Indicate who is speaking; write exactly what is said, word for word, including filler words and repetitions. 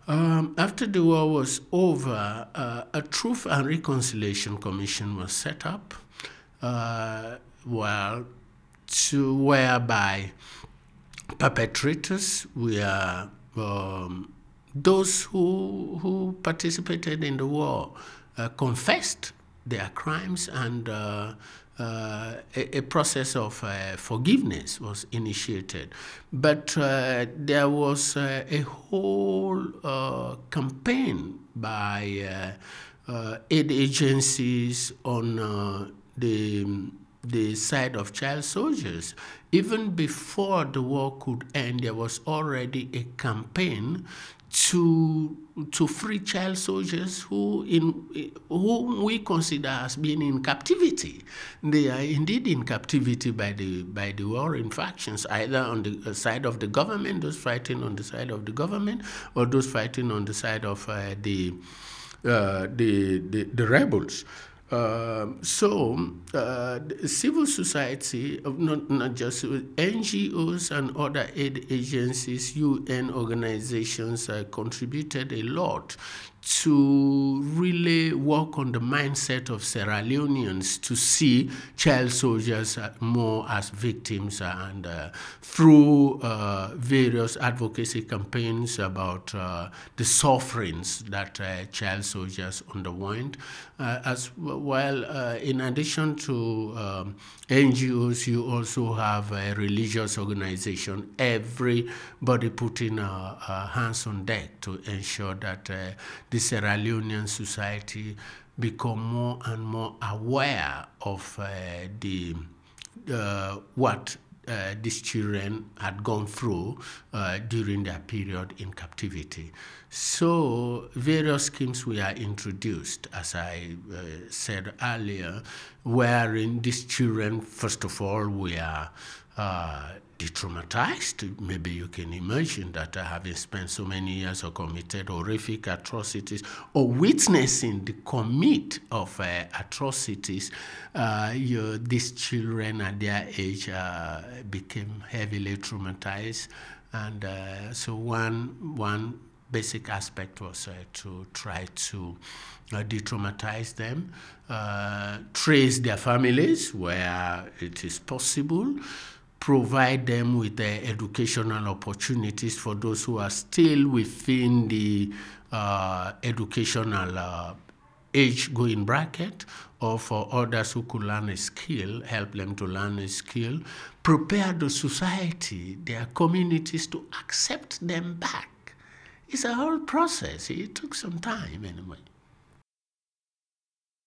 Speaker 1: Um, after the war was over, uh, a Truth and Reconciliation Commission was set up, uh, well, to whereby perpetrators were um, those who who participated in the war uh, confessed their crimes, and uh, uh, a, a process of uh, forgiveness was initiated. But uh, there was uh, a whole uh, campaign by uh, uh, aid agencies on uh, the the side of child soldiers. Even before the war could end, there was already a campaign to to free child soldiers who in whom we consider as being in captivity. They are indeed in captivity by the by the warring factions, either on the side of the government, those fighting on the side of the government, or those fighting on the side of uh, the, uh, the the the rebels. Um, so, uh, civil society, not, not just N G Os and other aid agencies, U N organizations uh, contributed a lot to really work on the mindset of Sierra Leoneans to see child soldiers more as victims, and uh, through uh, various advocacy campaigns about uh, the sufferings that uh, child soldiers underwent, uh, as well. Uh, in addition to um, N G Os, you also have a religious organization. Everybody putting uh, uh, hands on deck to ensure that uh, the Sierra Leonean society become more and more aware of uh, the uh, what uh, these children had gone through uh, during their period in captivity. So various schemes were introduced, as I uh, said earlier, wherein these children, first of all, were uh, de-traumatized. Maybe you can imagine that uh, having spent so many years or committed horrific atrocities, or witnessing the commit of uh, atrocities, uh, you, these children at their age uh, became heavily traumatized. And uh, so one, one basic aspect was uh, to try to uh, de-traumatize them, uh, trace their families where it is possible, provide them with uh, educational opportunities for those who are still within the uh, educational uh, age going bracket, or for others who could learn a skill, help them to learn a skill, prepare the society, their communities to accept them back. It's a whole process. It took some time anyway.